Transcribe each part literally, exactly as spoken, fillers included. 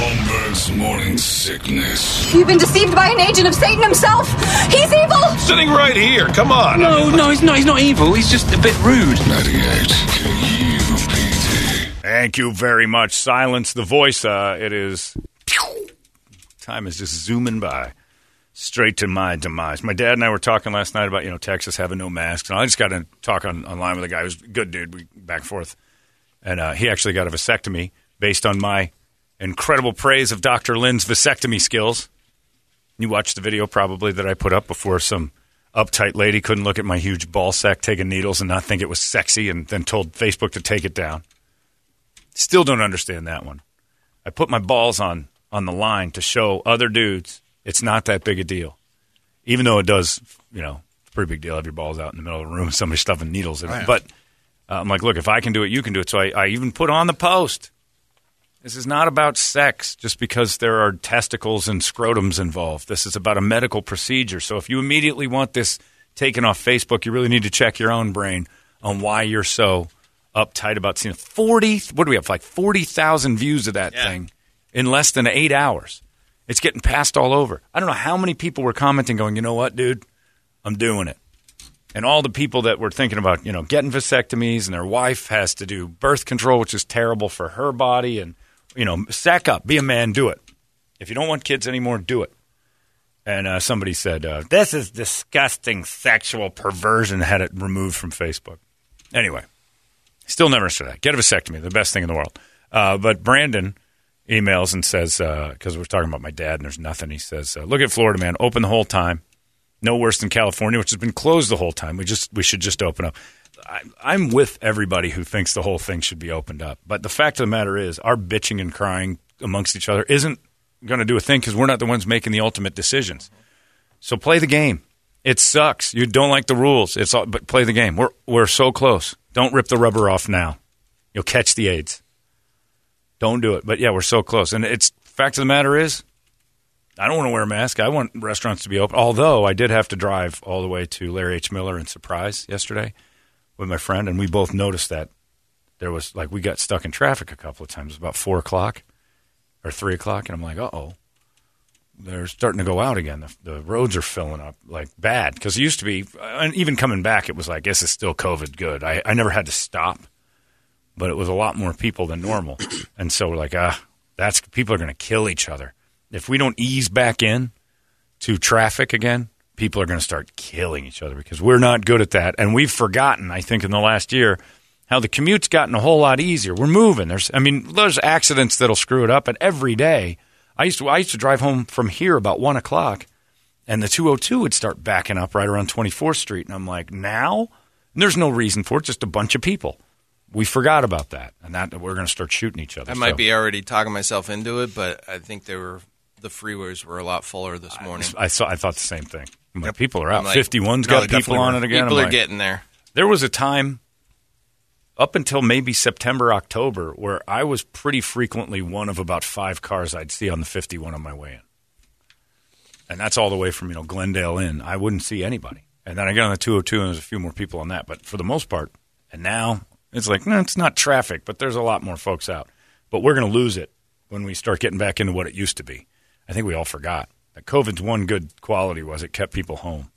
Holmberg's Morning Sickness. You've been deceived by an agent of Satan himself. He's evil. Sitting right here. Come on. No, I mean, no, he's not. He's not evil. He's just a bit rude. ninety-eight K U P D. Thank you very much. Silence the voice. Uh, it is... Time is just zooming by. Straight to my demise. My dad and I were talking last night about, you know, Texas having no masks. And I just got to talk on, online with a guy who's a good dude. We back and forth. And uh, he actually got a vasectomy based on my incredible praise of Doctor Lynn's vasectomy skills. You watched the video probably that I put up before some uptight lady couldn't look at my huge ball sack taking needles and not think it was sexy and then told Facebook to take it down. Still don't understand that one. I put my balls on, on the line to show other dudes it's not that big a deal. Even though it does, you know, it's a pretty big deal. Have your balls out in the middle of the room and somebody stuffing needles in it. Oh, yeah. But uh, I'm like, look, if I can do it, you can do it. So I, I even put on the post. This is not about sex just because there are testicles and scrotums involved. This is about a medical procedure. So if you immediately want this taken off Facebook, you really need to check your own brain on why you're so uptight about seeing forty. What do we have? Like forty thousand views of that yeah. thing in less than eight hours. It's getting passed all over. I don't know how many people were commenting going, you know what, dude, I'm doing it. And all the people that were thinking about, you know, getting vasectomies and their wife has to do birth control, which is terrible for her body. And, you know, sack up, be a man, do it. If you don't want kids anymore, do it. And uh, somebody said, uh, this is disgusting sexual perversion, had it removed from Facebook. Anyway, still never said that. Get a vasectomy, the best thing in the world. Uh, but Brandon emails and says, because uh, we're talking about my dad and there's nothing, he says, uh, look at Florida, man, open the whole time. No worse than California, which has been closed the whole time. We just we should just open up. I, I'm with everybody who thinks the whole thing should be opened up. But the fact of the matter is our bitching and crying amongst each other isn't going to do a thing because we're not the ones making the ultimate decisions. So play the game. It sucks. You don't like the rules, It's all, but play the game. We're We're so close. Don't rip the rubber off now. You'll catch the AIDS. Don't do it. But, yeah, we're so close. And it's fact of the matter is, I don't want to wear a mask. I want restaurants to be open. Although I did have to drive all the way to Larry H. Miller in Surprise yesterday with my friend, and we both noticed that there was, like, we got stuck in traffic a couple of times. It was about four o'clock or three o'clock, and I'm like, uh-oh. They're starting to go out again. The, the roads are filling up, like, bad. Because it used to be, and even coming back, it was like, I guess it's still COVID good. I, I never had to stop. But it was a lot more people than normal. And so we're like, ah, that's people are going to kill each other. If we don't ease back in to traffic again, people are going to start killing each other because we're not good at that. And we've forgotten, I think, in the last year, how the commute's gotten a whole lot easier. We're moving. There's, I mean, there's accidents that'll screw it up. And every day, I used to, I used to drive home from here about one o'clock, and the two oh two would start backing up right around twenty-fourth Street. And I'm like, now? And there's no reason for it, just a bunch of people. We forgot about that, and that we're going to start shooting each other. I might so. be already talking myself into it, but I think they were the freeways were a lot fuller this morning. I, I saw. I thought the same thing. I'm yep. like, people are out. Like, fifty-one's no, got people on it again. People I'm are like, getting there. There was a time up until maybe September, October, where I was pretty frequently one of about five cars I'd see on the fifty-one on my way in, and that's all the way from you know Glendale in. I wouldn't see anybody, and then I got on the two oh two, and there's a few more people on that. But for the most part, and now. It's like, no, it's not traffic, but there's a lot more folks out. But we're going to lose it when we start getting back into what it used to be. I think we all forgot that COVID's one good quality was it kept people home.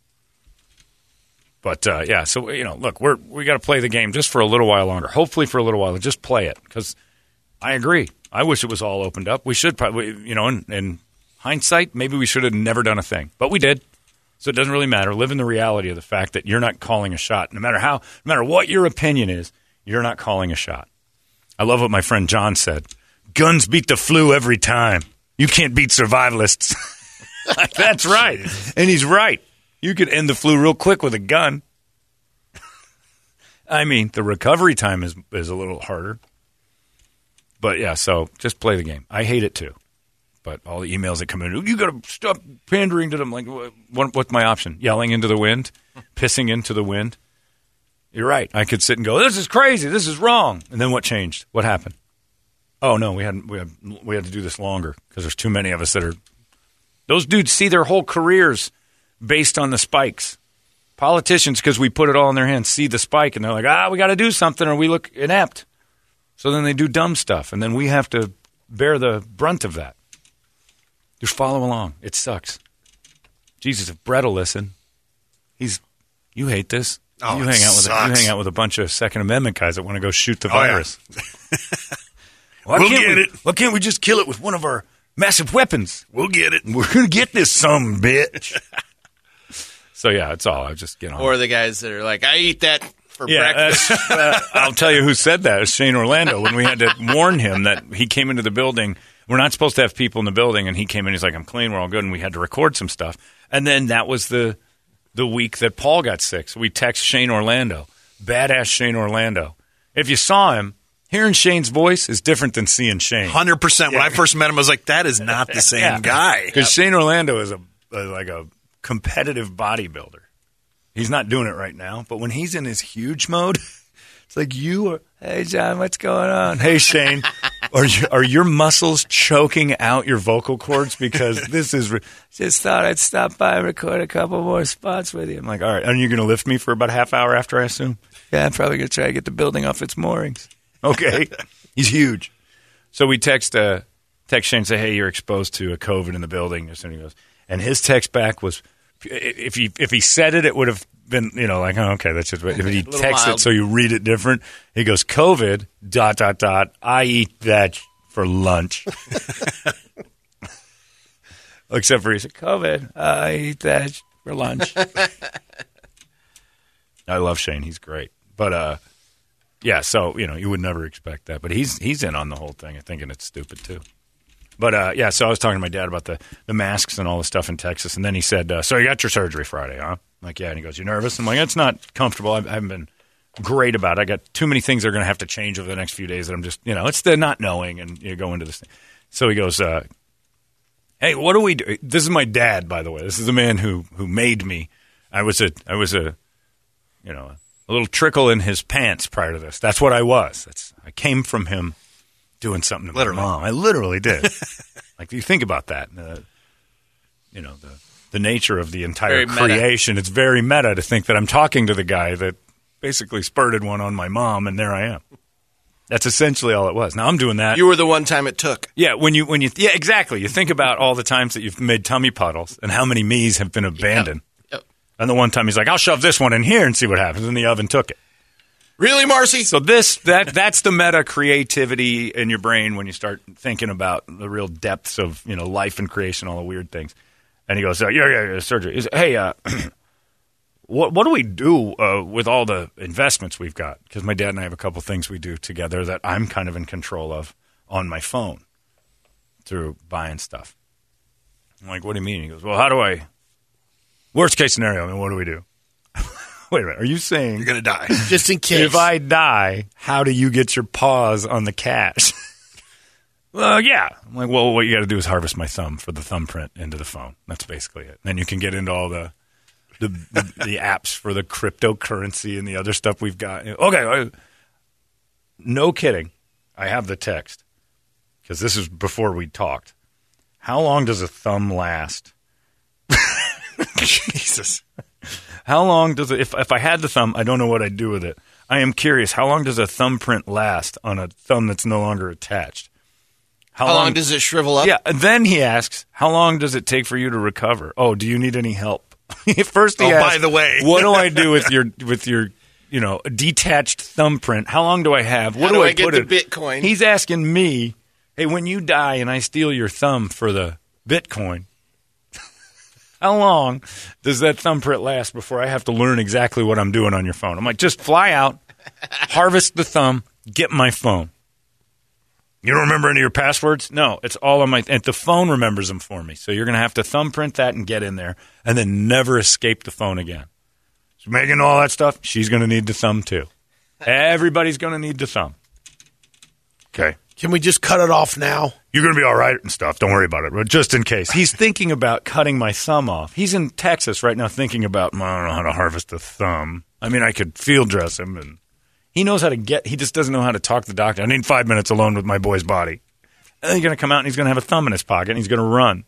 But, uh, yeah, so, you know, look, we're, we got to play the game just for a little while longer. Hopefully for a little while. Just play it because I agree. I wish it was all opened up. We should probably, you know, in, in hindsight, maybe we should have never done a thing. But we did. So it doesn't really matter. Live in the reality of the fact that you're not calling a shot. No matter how, no matter what your opinion is, you're not calling a shot. I love what my friend John said. Guns beat the flu every time. You can't beat survivalists. That's right. And he's right. You could end the flu real quick with a gun. I mean, the recovery time is is a little harder. But, yeah, so just play the game. I hate it, too. But all the emails that come in, you got to stop pandering to them. Like, what, what's my option? Yelling into the wind? Pissing into the wind? You're right. I could sit and go, this is crazy. This is wrong. And then what changed? What happened? Oh, no, we had, we had, we had to do this longer because there's too many of us that are – those dudes see their whole careers based on the spikes. Politicians, because we put it all in their hands, see the spike, and they're like, ah, we got to do something or we look inept. So then they do dumb stuff, and then we have to bear the brunt of that. Just follow along. It sucks. Jesus, if Brett will listen, he's you hate this. Oh, you hang out with sucks. you hang out with a bunch of Second Amendment guys that want to go shoot the Oh, yeah. virus. Why We'll can't get we, it. Why can't we just kill it with one of our massive weapons? We'll get it. We're gonna get this some bitch. So yeah, it's all. I just get on. Or the guys that are like, I eat that for yeah, breakfast. that's- uh, I'll tell you who said that. It's Shane Orlando when we had to warn him that he came into the building. We're not supposed to have people in the building, and he came in. He's like, "I'm clean. We're all good," and we had to record some stuff. And then that was the the week that Paul got sick. So we text Shane Orlando, badass Shane Orlando. If you saw him, hearing Shane's voice is different than seeing Shane. one hundred percent. When I first met him, I was like, that is not the same Yeah. guy. Because Shane Orlando is a, a like a competitive bodybuilder. He's not doing it right now, but when he's in his huge mode, it's like you are. Hey John, what's going on? Hey Shane, are you, are your muscles choking out your vocal cords because this is? Re- Just thought I'd stop by and record a couple more spots with you. I'm like, all right, are you going to lift me for about a half hour after? I assume. Yeah, I'm probably going to try to get the building off its moorings. Okay, he's huge. So we text uh, text Shane and say, hey, you're exposed to a COVID in the building. And he goes, and his text back was, if he if he said it, it would have been, you know, like, oh, okay, that's just. If he texts it so you read it different, he goes, COVID dot dot dot. I eat that for lunch. Except for he said, COVID. I eat that for lunch. I love Shane. He's great, but uh. Yeah, so, you know, you would never expect that. But he's he's in on the whole thing, thinking it's stupid, too. But, uh, yeah, so I was talking to my dad about the, the masks and all the stuff in Texas. And then he said, uh, so you got your surgery Friday, huh? I'm like, yeah. And he goes, you nervous? I'm like, it's not comfortable. I, I haven't been great about it. I got too many things that are going to have to change over the next few days that I'm just, you know, it's the not knowing and you go into this thing. So he goes, uh, hey, what do we do? This is my dad, by the way. This is the man who, who made me. I was a, I was a, you know, a little trickle in his pants prior to this. That's what I was. That's I came from him doing something to Literally. my mom. I literally did. Like, you think about that. Uh, you know, the the nature of the entire Very meta. creation. It's very meta to think that I'm talking to the guy that basically spurted one on my mom, and there I am. That's essentially all it was. Now I'm doing that. You were the one time it took. Yeah, when you when you yeah, exactly. You think about all the times that you've made tummy puddles and how many me's have been abandoned. Yep. And the one time he's like, I'll shove this one in here and see what happens. And the oven took it. Really, Marcy? So this that that's the meta creativity in your brain when you start thinking about the real depths of, you know, life and creation, all the weird things. And he goes, uh, yeah, yeah, yeah, surgery. He's, hey, uh, what what do we do uh, with all the investments we've got? Because my dad and I have a couple things we do together that I'm kind of in control of on my phone through buying stuff. I'm like, what do you mean? He goes, well, how do I? Worst case scenario, I mean, what do we do? Wait a minute. Are you saying You're going to die. Just in case. if I die, how do you get your paws on the cash? Well, yeah. I'm like, well, what you got to do is harvest my thumb for the thumbprint into the phone. That's basically it. Then you can get into all the the, the, the apps for the cryptocurrency and the other stuff we've got. Okay. No kidding. I have the text because this is before we talked. How long does a thumb last? Jesus. How long does it, if, if I had the thumb, I don't know what I'd do with it. I am curious, how long does a thumbprint last on a thumb that's no longer attached? How long does it shrivel up? Yeah, and then he asks, how long does it take for you to recover? Oh, do you need any help? First he Oh, asks, by the way. what do I do with your, with your, you know, detached thumbprint? How long do I have? What How do, do I, I get put the in? Bitcoin? He's asking me, hey, when you die and I steal your thumb for the Bitcoin, how long does that thumbprint last before I have to learn exactly what I'm doing on your phone? I'm like, just fly out, harvest the thumb, get my phone. You don't remember any of your passwords? No, it's all on my – and the phone remembers them for me. So you're going to have to thumbprint that and get in there and then never escape the phone again. So Megan, all that stuff, she's going to need the thumb too. Everybody's going to need the thumb. Okay. Can we just cut it off now? You're going to be all right and stuff. Don't worry about it. But just in case. He's thinking about cutting my thumb off. He's in Texas right now thinking about, well, I don't know how to harvest a thumb. I mean, I could field dress him. And he knows how to get, he just doesn't know how to talk to the doctor. I need five minutes alone with my boy's body. And then he's going to come out and he's going to have a thumb in his pocket and he's going to run.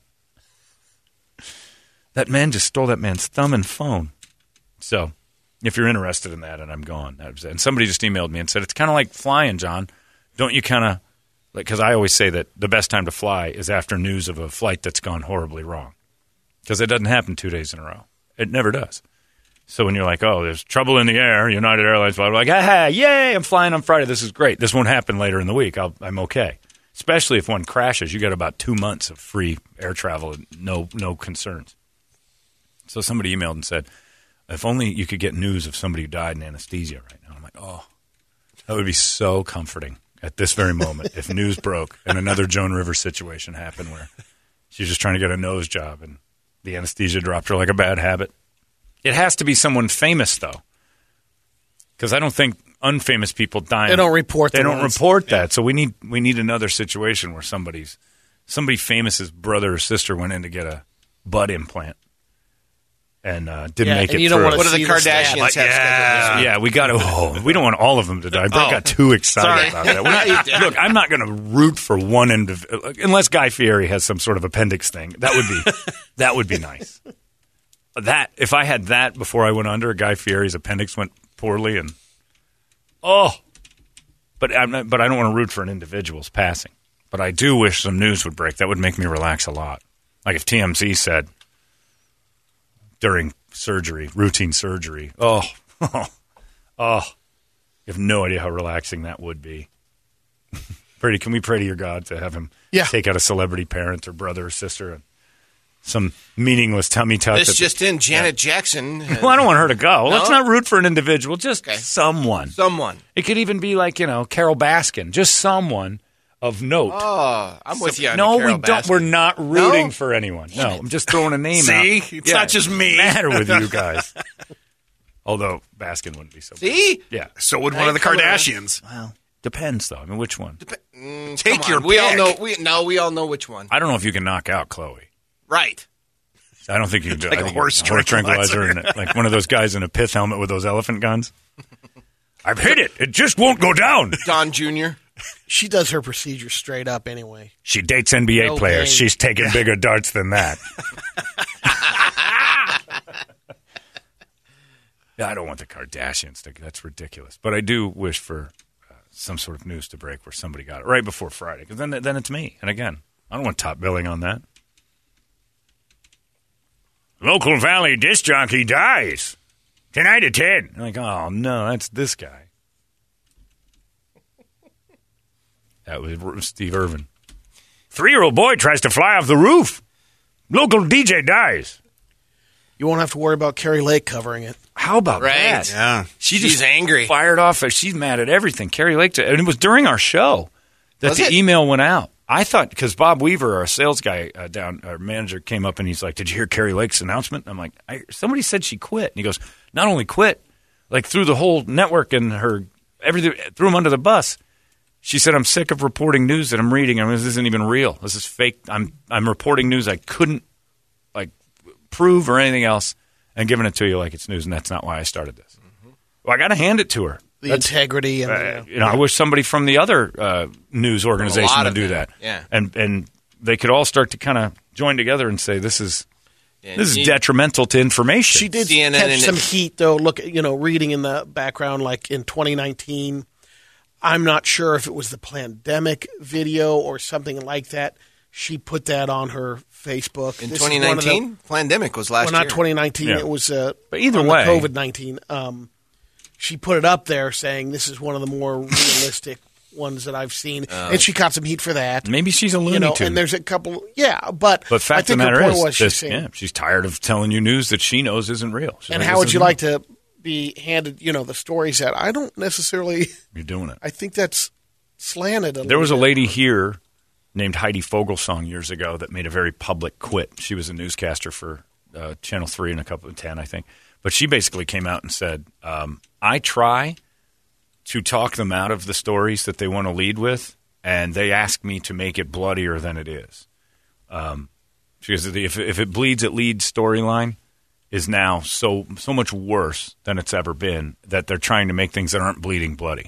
That man just stole that man's thumb and phone. So if you're interested in that and I'm gone. That was it. And somebody just emailed me and said, it's kind of like flying, John. Don't you kind of Because I always say that the best time to fly is after news of a flight that's gone horribly wrong. Because it doesn't happen two days in a row. It never does. So when you're like, oh, there's trouble in the air, United Airlines, blah, blah, like, ah, yay, I'm flying on Friday. This is great. This won't happen later in the week. I'll, I'm okay. Especially if one crashes, you get about two months of free air travel and no, no concerns. So somebody emailed and said, if only you could get news of somebody who died in anesthesia right now. I'm like, oh, that would be so comforting at this very moment if news broke and another Joan Rivers situation happened where she's just trying to get a nose job and the anesthesia dropped her like a bad habit. It has to be someone famous, though, because I don't think unfamous people die. They don't report They the don't ones. report that. So we need we need another situation where somebody's somebody famous's brother or sister went in to get a butt implant and uh, didn't Yeah, make and it you don't through. wanna What do the see the Kardashians stat. have scheduled this Yeah, week? yeah, we got to. Oh, we don't want all of them to die. Brett Oh. got too excited Sorry. about that. We're not- look, I'm not going to root for one individual unless Guy Fieri has some sort of appendix thing. That would be that would be nice. That if I had that before I went under, Guy Fieri's appendix went poorly, and oh, but I'm not, but I don't want to root for an individual's passing. But I do wish some news would break. That would make me relax a lot. Like if T M Z said during surgery, routine surgery, oh, oh, oh, you have no idea how relaxing that would be. Brady, can we pray to your God to have him Yeah. take out a celebrity parent or brother or sister and some meaningless tummy tuck? This that- just in, Janet Jackson. had well, I don't want her to go. Let's No? not root for an individual, just Okay. someone. Someone. It could even be like, you know, Carol Baskin, just someone of note. Oh, I'm with you on no, the we Carol don't. Baskin. We're not rooting No? for anyone. No, I'm just throwing a name out. See? It's not just me. Matter with you guys. Although Baskin wouldn't be so. See? Yeah. So would Hey, one of the come on. Kardashians. Well, depends though. I mean, which one? Mm, Take come your on. We all pick. know. We no. We all know which one. I don't know if you can knock out Chloe. Right. I don't think you can do Like I a think horse a horse tranquilizer, tranquilizer. and like one of those guys in a pith helmet with those elephant guns. I've hit it. It just won't go down. Don Junior She does her procedure straight up anyway. She dates N B A No players. pain. She's taking bigger darts than that. Yeah, I don't want the Kardashians to. That's ridiculous. But I do wish for uh, some sort of news to break where somebody got it right before Friday, because then then it's me. And again, I don't want top billing on that. Local Valley disc jockey dies tonight at ten. I'm like, oh no, that's this guy. That was Steve Irvin. Three-year-old boy tries to fly off the roof. Local D J dies. You won't have to worry about Carrie Lake covering it. How about Right. that? Yeah. She She's just angry. fired off. She's mad at everything. Carrie Lake, and it was during our show that Was the it? email went out. I thought because Bob Weaver, our sales guy uh, down, our manager, came up and he's like, "Did you hear Carrie Lake's announcement?" I'm like, I, "Somebody said she quit." And he goes, "Not only quit, like threw the whole network and her everything, threw him under the bus." She said, "I'm sick of reporting news that I'm reading. I mean, this isn't even real. This is fake. I'm I'm reporting news I couldn't like prove or anything else, and giving it to you like it's news, and that's not why I started this." Mm-hmm. Well, I got to hand it to her. The That's- integrity and uh, the, you know, I wish somebody from the other uh, news organization lot would of do them, that. yeah. and and they could all start to kind of join together and say this is And this is you- detrimental to information. She did C N N catch and some it- heat, though. Look, you know, reading in the background, like in twenty nineteen, I'm not sure if it was the pandemic video or something like that. She put that on her Facebook. In This is twenty one of the- nineteen, pandemic was last well, not year. twenty nineteen. Yeah. It was uh, But either on way- COVID nineteen. Um, she put it up there saying this is one of the more realistic ones that I've seen, and she caught some heat for that. Maybe she's a Looney You know, Tune. and there's a couple, yeah, but but fact I of think the her matter point is, was she's this- saying, yeah, she's tired of telling you news that she knows isn't real. She's and like, how this would you isn't like to be handed, you know, the stories that I don't necessarily. real. You're doing it. I think that's slanted. A There was a little bit. lady here named Heidi Fogelsong years ago that made a very public quit. She was a newscaster for uh, Channel three and a couple of ten, I think. But she basically came out and said, um, I try to talk them out of the stories that they want to lead with, and they ask me to make it bloodier than it is. Um, because if, if it bleeds, it leads storyline is now so so much worse than it's ever been that they're trying to make things that aren't bleeding bloody.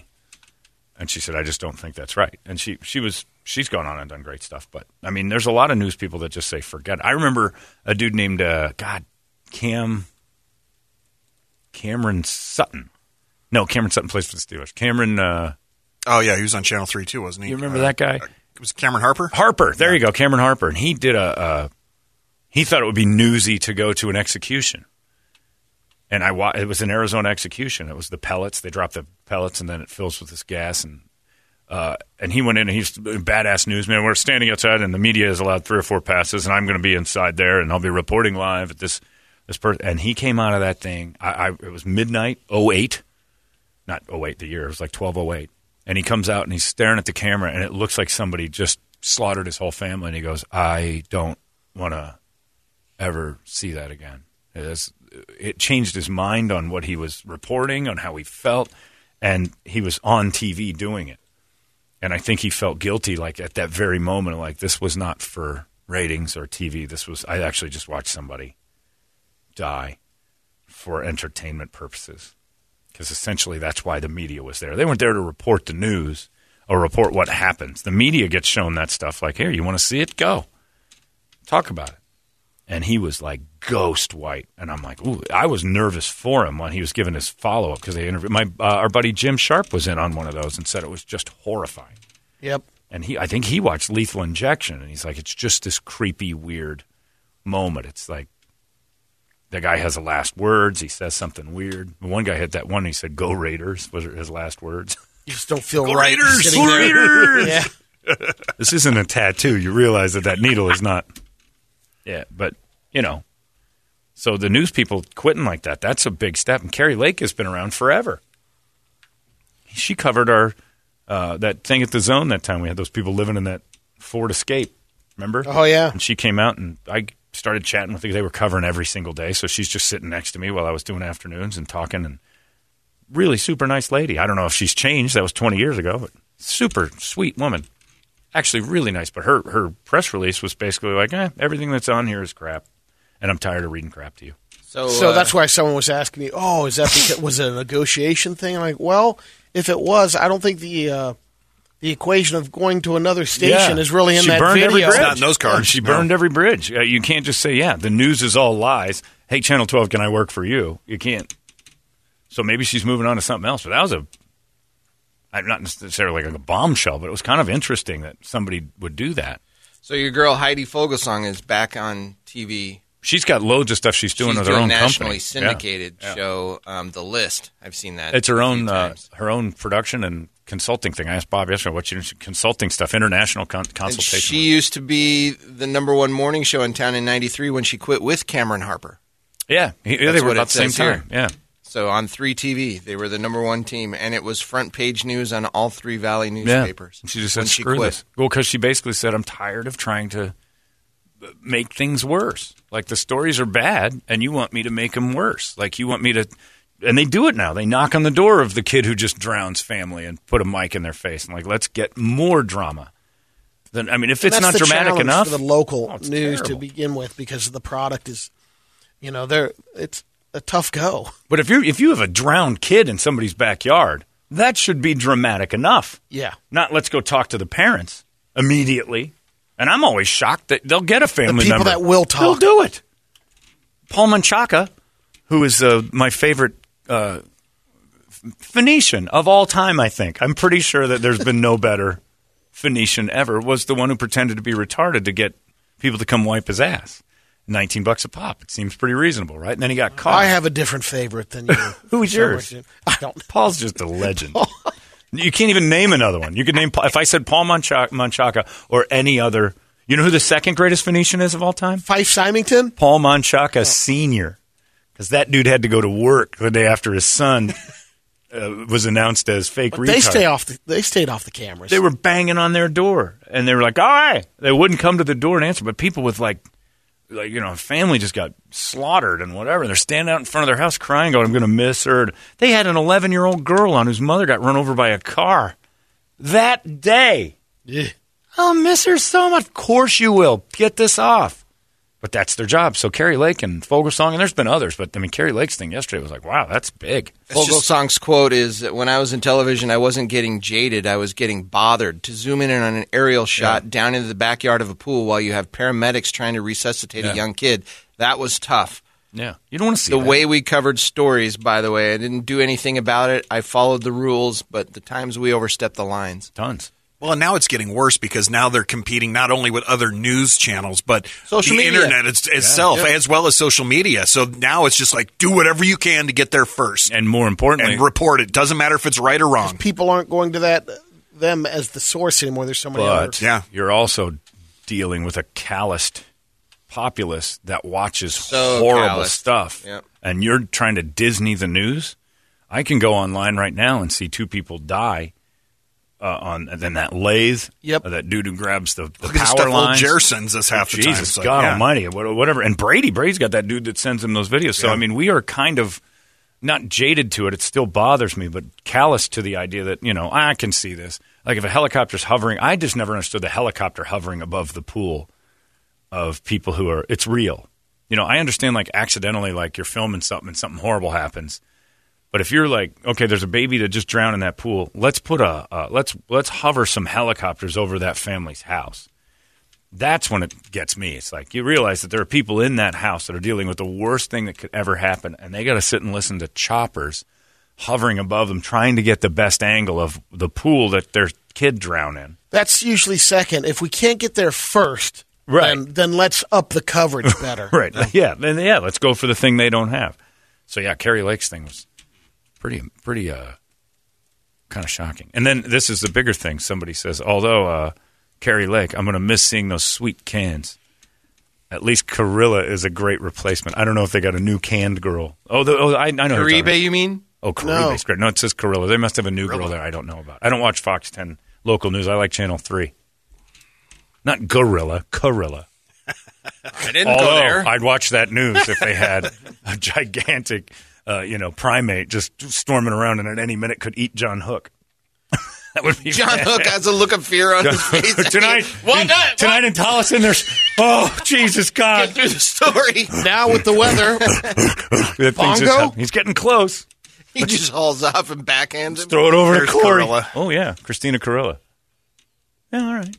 And she said, I just don't think that's right. And she she was she's gone on and done great stuff. But I mean, there's a lot of news people that just say forget it. I remember a dude named uh, God Cam Cameron Sutton. No, Cameron Sutton plays for the Steelers. Cameron uh, Oh, yeah, he was on Channel three, too, wasn't he? You remember Uh, that guy? It was Cameron Harper? Harper. There you go, Cameron Harper. And he did a, uh, he thought it would be newsy to go to an execution. And I wa- it was an Arizona execution. It was the pellets. They drop the pellets, and then it fills with this gas. And uh, and he went in, and he's a badass newsman. We're standing outside, and the media is allowed three or four passes, and I'm going to be inside there, and I'll be reporting live at this this person. And he came out of that thing. I, I it was midnight, oh eight. Not oh eight, the year. It was like twelve oh eight. And he comes out, and he's staring at the camera, and it looks like somebody just slaughtered his whole family. And he goes, I don't want to ever see that again. It, it changed his mind on what he was reporting, on how he felt, and he was on T V doing it. And I think he felt guilty, like at that very moment, like this was not for ratings or T V. This was, I actually just watched somebody die for entertainment purposes. Because essentially that's why the media was there. They weren't there to report the news or report what happens. The media gets shown that stuff like, here, you want to see it? Go. Talk about it. And he was like ghost white. And I'm like, ooh, I was nervous for him when he was giving his follow-up because they interviewed. My, uh, our buddy Jim Sharp was in on one of those and said it was just horrifying. Yep. And he, I think he watched Lethal Injection, and he's like, it's just this creepy, weird moment. It's like, the guy has the last words. He says something weird. One guy had that one. He said, "Go Raiders," was his last words. You just don't feel Go right. Raiders! sitting Go there. Raiders! Yeah. This isn't a tattoo. You realize that that needle is not. Yeah, but, you know. So the news people quitting like that, that's a big step. And Carrie Lake has been around forever. She covered our uh, that thing at the Zone that time. We had those people living in that Ford Escape. Remember? Oh, yeah. And she came out, and I started chatting with her. They were covering every single day, so she's just sitting next to me while I was doing afternoons and talking. And really super nice lady. I don't know if she's changed. That was twenty years ago, but super sweet woman. Actually really nice. But her, her press release was basically like, eh, everything that's on here is crap, and I'm tired of reading crap to you. So, So uh, that's why someone was asking me, oh, is that because, was it a negotiation thing? I'm like, well, if it was, I don't think the uh, the equation of going to another station Yeah. is really in She that burned video. every bridge. It's not in those cards. She No. burned every bridge. Uh, you can't just say, yeah, the news is all lies. Hey, Channel twelve, can I work for you? You can't. So maybe she's moving on to something else. But that was a, I'm not necessarily like a bombshell, but it was kind of interesting that somebody would do that. So your girl Heidi Fogelsong is back on T V. She's got loads of stuff she's doing She's with her doing own nationally company. syndicated Yeah. Yeah. show, um, The List. I've seen that. It's her a own few uh, times. her own production and consulting thing. I asked Bob yesterday what she consulting stuff, international con- And consultation. she used to be the number one morning show in town in ninety-three when she quit with Cameron Harper. yeah, he, That's they were what about it the same says here. time. Yeah. So on three T V, they were the number one team, and it was front page news on all three Valley newspapers. Yeah. She just when said, she screw quit. this. Well, because she basically said, I'm tired of trying to make things worse. Like, the stories are bad, and you want me to make them worse. Like, you want me to – and they do it now. They knock on the door of the kid who just drowns family and put a mic in their face. And, like, let's get more drama. Then, I mean, if it's And not that's the dramatic challenge enough – for the local oh, it's news terrible. to begin with, because the product is, you know, they're it's a tough go. But if you if you have a drowned kid in somebody's backyard, that should be dramatic enough. Yeah. Not let's go talk to the parents immediately. And I'm always shocked that they'll get a family people member. that will talk. They'll do it. Paul Menchaca, who is uh, my favorite uh, Phoenician of all time, I think. I'm pretty sure that there's been no better Phoenician ever, was the one who pretended to be retarded to get people to come wipe his ass. nineteen bucks a pop. It seems pretty reasonable, right? And then he got caught. I have a different favorite than you. Who's yours? I don't. Paul's just a legend. You can't even name another one. You could name, if I said Paul Menchaca, Menchaca or any other, you know who the second greatest Phoenician is of all time? Fife Symington? Paul Menchaca Senior. Because that dude had to go to work the day after his son uh, was announced as fake But retard. they stay off. The, they stayed off the cameras. They were banging on their door, and they were like, all right. They wouldn't come to the door and answer, but people with like, like you know, family just got slaughtered and whatever. They're standing out in front of their house crying, going, I'm going to miss her. They had an eleven-year-old girl on whose mother got run over by a car that day. Yeah. I'll miss her so much. Of course you will. Get this off. But that's their job. So Carrie Lake and Fogelsong, and there's been others, but I mean, Carrie Lake's thing yesterday was like, wow, that's big. Fogelsong's quote is that when I was in television, I wasn't getting jaded. I was getting bothered. To zoom in on an aerial shot Yeah. down into the backyard of a pool while you have paramedics trying to resuscitate Yeah. a young kid, that was tough. Yeah, you don't want to see The that. way we covered stories, by the way, I didn't do anything about it. I followed the rules, but the times we overstepped the lines. Tons. Well, and now it's getting worse because now they're competing not only with other news channels, but Social the media. internet it's, itself, Yeah. as well as social media. So now it's just like, do whatever you can to get there first. And more importantly, and report it. Doesn't matter if it's right or wrong. People aren't going to that them as the source anymore. There's so many but others. Yeah. you're also dealing with a calloused populace that watches So horrible calloused. stuff. Yep. And you're trying to Disney the news. I can go online right now and see two people die uh, on and then that lathe. Yep. uh, that dude who grabs the, the Look at the power stuff old lines. Jer sends us half the time. Jesus, It's like, God yeah. Almighty, what- whatever. And Brady, Brady's got that dude that sends him those videos. So Yeah. I mean, we are kind of not jaded to it. It still bothers me, but callous to the idea that you know I can see this. Like if a helicopter's hovering, I just never understood the helicopter hovering above the pool of people who are. It's real. You know, I understand like accidentally, like you're filming something and something horrible happens. But if you're like, okay, there's a baby that just drowned in that pool, let's put a uh, let's let's hover some helicopters over that family's house. That's when it gets me. It's like you realize that there are people in that house that are dealing with the worst thing that could ever happen, and they got to sit and listen to choppers hovering above them, trying to get the best angle of the pool that their kid drowned in. That's usually second. If we can't get there first, Right. then, then let's up the coverage better. Right? Yeah. Then yeah, let's go for the thing they don't have. So yeah, Carrie Lake's thing was pretty pretty uh, kind of shocking. And then this is the bigger thing. Somebody says, although uh, Carrie Lake, I'm going to miss seeing those sweet cans. At least Carilla is a great replacement. I don't know if they got a new canned girl. Oh, the, oh I, I know. who you're talking Caribe, you mean? Oh, Caribe's great. No, it says Carilla. They must have a new girl there I don't know about. I don't watch Fox ten local news. I like Channel three. Not Gorilla, Carilla. I didn't Although go there. I'd watch that news if they had a gigantic, uh, you know, primate just storming around and at any minute could eat John Hook. That would be John bad. Hook has a look of fear on his face. tonight. What? in, What? tonight in Tolleson, there's oh Jesus God! Get through the story. Now with the weather, That thing's just- Bongo? he's getting close. He just hauls off and backhands him. Throw it over There's to Corey. Carilla. Oh yeah, Christina Carilla. Yeah, all right.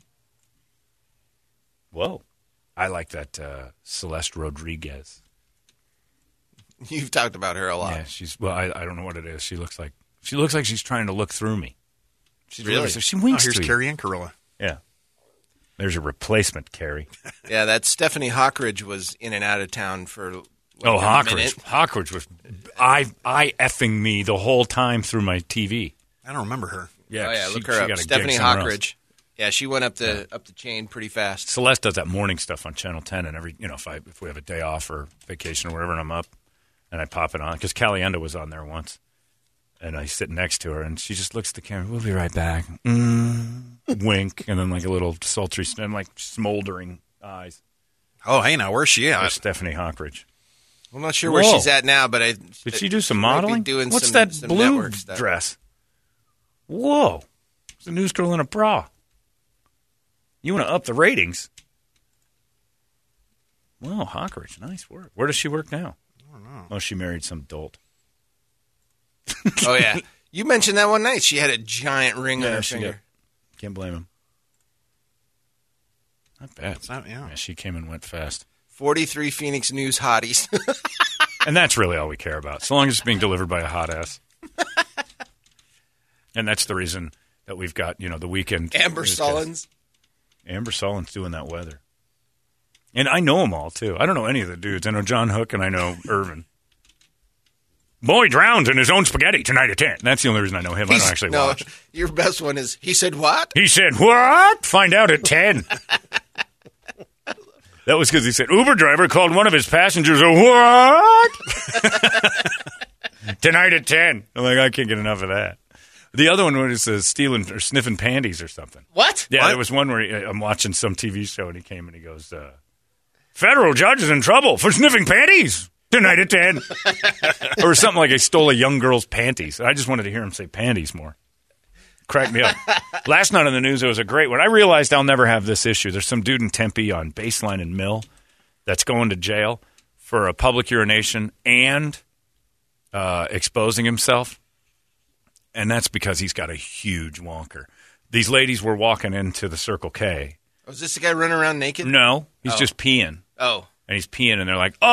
Whoa, I like that uh, Celeste Rodriguez. You've talked about her a lot. Yeah, she's well. I, I don't know what it is. She looks like she looks like she's trying to look through me. She's Really? she Oh, winks here's to you. Carrie and Carilla. Yeah, there's a replacement, Carrie. Yeah, that Stephanie Hawkridge was in and out of town for like oh, a Hawkridge. minute. Hawkridge was I I effing me the whole time through my T V. I don't remember her. Yeah, Oh yeah, she- look she her got a up. gig Stephanie somewhere else. Hawkridge. Yeah, she went up the up the chain pretty fast. Celeste does that morning stuff on Channel ten, and every you know if I if we have a day off or vacation or whatever, and I'm up, and I pop it on because Caliendo was on there once, and I sit next to her, and she just looks at the camera. We'll be right back. Mm, wink, and then like a little sultry, and like smoldering eyes. Oh, hey, now where's she There's at? Stephanie Hawkridge. I'm not sure where Whoa. she's at now, but I Did she do some might be modeling? doing What's some- that some blue network stuff. dress? Whoa, it's a news girl in a bra. You want to up the ratings? Wow, Hawkridge, nice work. Where does she work now? I don't know. Oh, she married some dolt. Oh yeah, you mentioned that one night. She had a giant ring on Yeah, her she finger. did. Can't blame him. Not bad. Not- yeah. Yeah, she came and went fast. forty-three Phoenix News hotties. And that's really all we care about, so long as it's being delivered by a hot ass. And that's the reason that we've got, you know, the weekend. Amber newscast. Sullins. Amber Sullins doing that weather. And I know them all, too. I don't know any of the dudes. I know John Hook and I know Irvin. Boy drowns in his own spaghetti tonight at ten. That's the only reason I know him. I don't He's- actually no, watch. your best one is he said what? He said, what? Find out at ten. That was because he said, Uber driver called one of his passengers a what? Tonight at ten. I'm like, I can't get enough of that. The other one was uh, stealing or sniffing panties or something. What? Yeah, What? there was one where he, I'm watching some T V show and he came and he goes, uh, federal judge is in trouble for sniffing panties tonight at ten. Or something like I stole a young girl's panties. I just wanted to hear him say panties more. Cracked me up. Last night on the news, it was a great one. I realized I'll never have this issue. There's some dude in Tempe on Baseline and Mill that's going to jail for a public urination and uh, exposing himself. And that's because he's got a huge wonker. These ladies were walking into the Circle K. Was this the guy running around naked? No, he's Oh. just peeing. Oh. And he's peeing, and they're like, oh,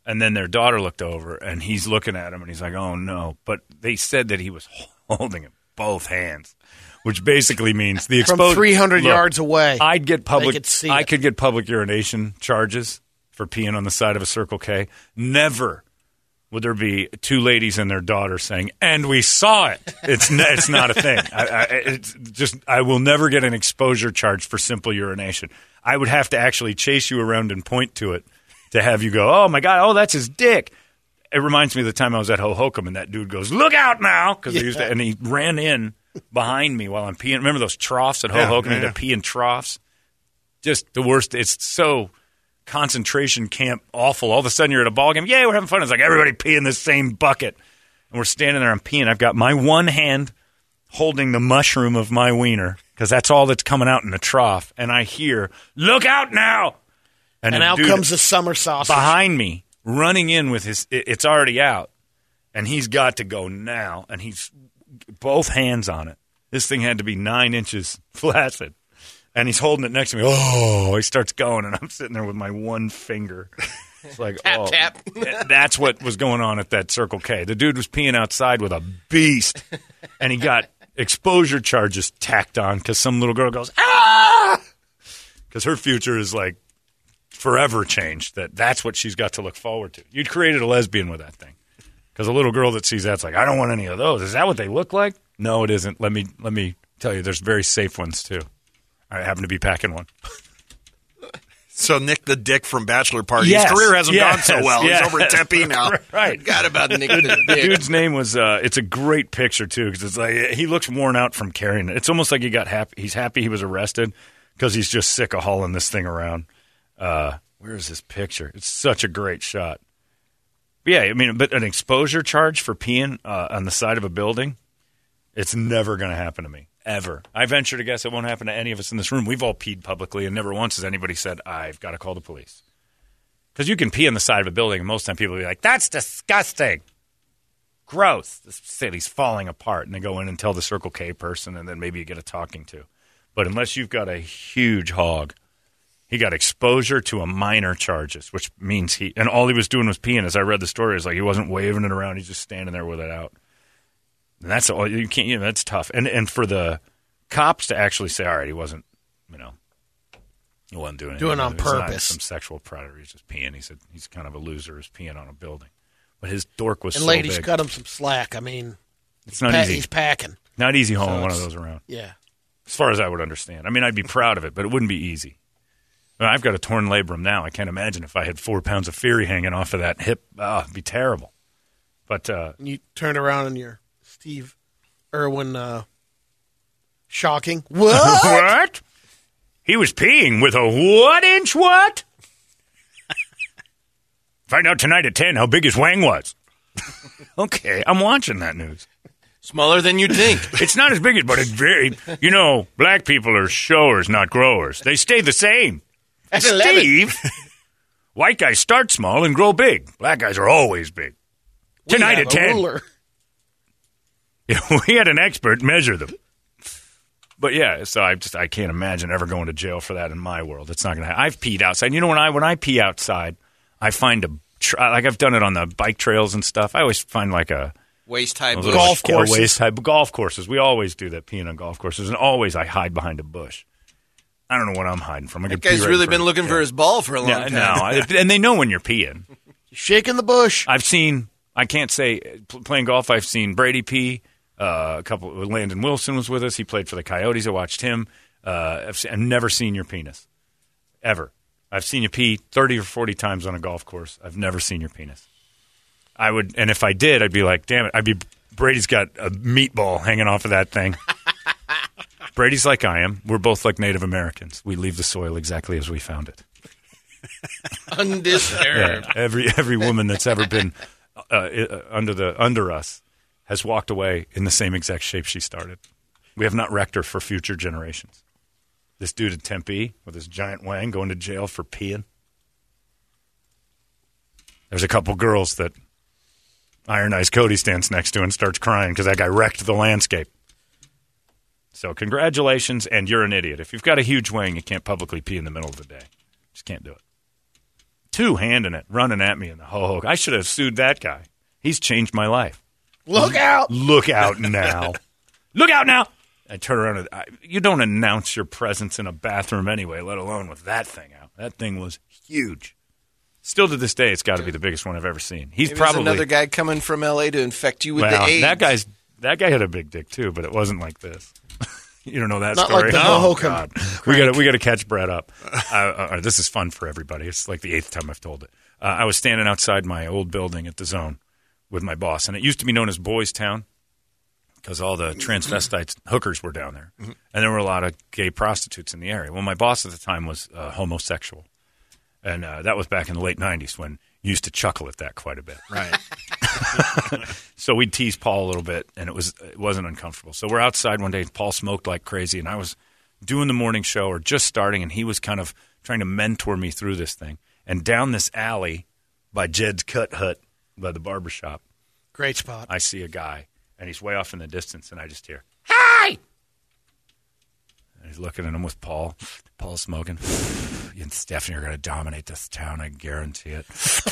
And then their daughter looked over, and he's looking at him, and he's like, oh, no. But they said that he was holding it both hands, which basically means the exposure. From three hundred Look, yards away. I'd get public. They could see I it. could get public urination charges for peeing on the side of a Circle K. Never would there be two ladies and their daughter saying, and we saw it. It's n- it's not a thing. I, I, it's just I will never get an exposure charge for simple urination. I would have to actually chase you around and point to it to have you go, oh, my God, oh, that's his dick. It reminds me of the time I was at Hohokam, and that dude goes, look out now, because yeah. and he ran in behind me while I'm peeing. Remember those troughs at Hohokam? Yeah, yeah. To pee in troughs? Just the worst. It's so concentration camp awful. All of a sudden, you're at a ball game. Yay, we're having fun. It's like everybody pee in the same bucket. And we're standing there, I'm peeing. I've got my one hand holding the mushroom of my wiener, because that's all that's coming out in the trough. And I hear, look out now. And, and out comes the summer sausage. Behind me, running in with his, it, it's already out. And he's got to go now. And he's both hands on it. This thing had to be nine inches flaccid. And he's holding it next to me. Oh, he starts going, and I'm sitting there with my one finger. It's like, tap, oh. tap. That's what was going on at that Circle K. The dude was peeing outside with a beast, and he got exposure charges tacked on because some little girl goes, ah! Because her future is like forever changed. That That's what she's got to look forward to. You'd created a lesbian with that thing. Because a little girl that sees that's like, I don't want any of those. Is that what they look like? No, it isn't. Let me let me tell you, there's very safe ones, too. I happen to be packing one. So Nick the Dick from Bachelor Party, yes, his career hasn't yes, gone so well. yes. He's over at Tempe now. Right. Forgot about Nick the Dick. The dude's name was, uh, it's a great picture, too, because it's like, he looks worn out from carrying it. It's almost like he got happy. He's happy he was arrested because he's just sick of hauling this thing around. Uh, where is this picture? It's such a great shot. But yeah, I mean, but an exposure charge for peeing uh, on the side of a building, it's never going to happen to me. Ever. I venture to guess it won't happen to any of us in this room. We've all peed publicly, and never once has anybody said, I've got to call the police. Because you can pee on the side of a building, and most time people will be like, that's disgusting. Gross. This city's falling apart. And they go in and tell the Circle K person, and then maybe you get a talking to. But unless you've got a huge hog, he got exposure to a minor charges, which means he – and all he was doing was peeing. As I read the story, it's like he wasn't waving it around. He's just standing there with it out. And that's all you can't. You know, that's tough. And and for the cops to actually say, all right, he wasn't, you know, he wasn't doing doing anything. on He's purpose. not some sexual predator. He's just peeing. He said he's kind of a loser. He's peeing on a building, but his dork was and so ladies big. cut him some slack. I mean, it's not pa- easy. He's packing. Not easy hauling So one of it's- those around. Yeah. As far as I would understand. I mean, I'd be proud of it, but it wouldn't be easy. I mean, I've got a torn labrum now. I can't imagine if I had four pounds of fury hanging off of that hip. Oh, it'd be terrible. But uh, You turn around and you're Steve Irwin uh, shocking. What? what? He was peeing with a what inch what? Find out tonight at ten how big his wang was. Okay, I'm watching that news. Smaller than you'd think. It's not as big as, but it's very, you know, black people are showers, not growers. They stay the same. That's eleven. Steve, white guys start small and grow big. Black guys are always big. We Tonight have at a ten. ruler. We had an expert measure them. But yeah, so I just I can't imagine ever going to jail for that in my world. It's not going to happen. I've peed outside. You know, when I when I pee outside, I find a tr- like I've done it on the bike trails and stuff. I always find like a Waist high a bush. little- Golf yeah, courses. waist high golf courses. We always do that peeing on golf courses, and always I hide behind a bush. I don't know what I'm hiding from. I That could pee guy's right really in been front of looking you. for Yeah. his ball for a long Yeah, time. no, I- and they know when you're peeing. Shaking the bush. I've seen. I can't say pl- playing golf. I've seen Brady pee. Uh, a couple. Landon Wilson was with us. He played for the Coyotes. I watched him. Uh, I've, se- I've never seen your penis, ever. I've seen you pee thirty or forty times on a golf course. I've never seen your penis. I would, and if I did, I'd be like, damn it. I'd be. Brady's got a meatball hanging off of that thing. Brady's like I am. We're both like Native Americans. We leave the soil exactly as we found it. Undisturbed. Yeah, every every woman that's ever been uh, uh, under the under us has walked away in the same exact shape she started. We have not wrecked her for future generations. This dude at Tempe with his giant wang going to jail for peeing. There's a couple girls that Iron Eyes Cody stands next to and starts crying because that guy wrecked the landscape. So congratulations, and you're an idiot. If you've got a huge wang, you can't publicly pee in the middle of the day. Just can't do it. two-handing it, running at me in the ho-ho. I should have sued that guy. He's changed my life. Look out! Look out now. Look out now. I turn around. And I, you don't announce your presence in a bathroom anyway, let alone with that thing out. That thing was huge. Still to this day, it's got to be the biggest one I've ever seen. He's Maybe probably there's another guy coming from L A to infect you with well, the AIDS. that guy's that guy had a big dick too, but it wasn't like this. You don't know that Not story? like the oh, Hohokam. God. We got we got to catch Brett up. Uh, uh, this is fun for everybody. It's like the eighth time I've told it. Uh, I was standing outside my old building at the Zone with my boss, and it used to be known as Boys Town because all the transvestites, hookers were down there, mm-hmm. and there were a lot of gay prostitutes in the area. Well, my boss at the time was uh, homosexual, and uh, that was back in the late nineties when you used to chuckle at that quite a bit. Right. So we'd tease Paul a little bit, and it was it wasn't uncomfortable. So we're outside one day. Paul smoked like crazy, and I was doing the morning show or just starting, and he was kind of trying to mentor me through this thing. And down this alley by Jed's Cut Hut by the barbershop, Great spot. I see a guy, and he's way off in the distance, and I just hear, "Hi!" And he's looking at him with Paul. Paul's smoking. You and Stephanie are going to dominate this town, I guarantee it.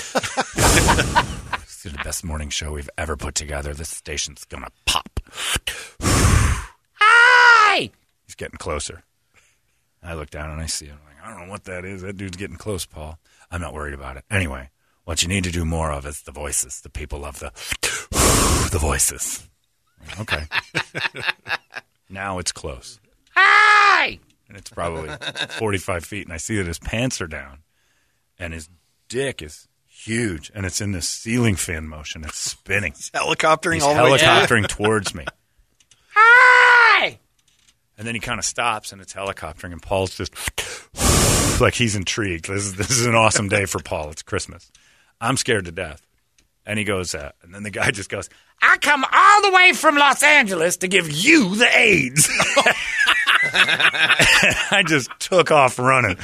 It's the best morning show we've ever put together. This station's going to pop. Hi! He's getting closer. I look down and I see him. I'm like, I don't know what that is. That dude's getting close, Paul. I'm not worried about it. Anyway, what you need to do more of is the voices. The people love the the voices. Okay. Now it's close. Hi! And it's probably forty-five feet, and I see that his pants are down, and his dick is huge, and it's in this ceiling fan motion. It's spinning. He's helicoptering He's all the way down. helicoptering towards me. Hi! And then he kind of stops, and it's helicoptering, and Paul's just like he's intrigued. This is, this is an awesome day for Paul. It's Christmas. I'm scared to death. And he goes, uh, and then the guy just goes, I come all the way from Los Angeles to give you the AIDS. I just took off running.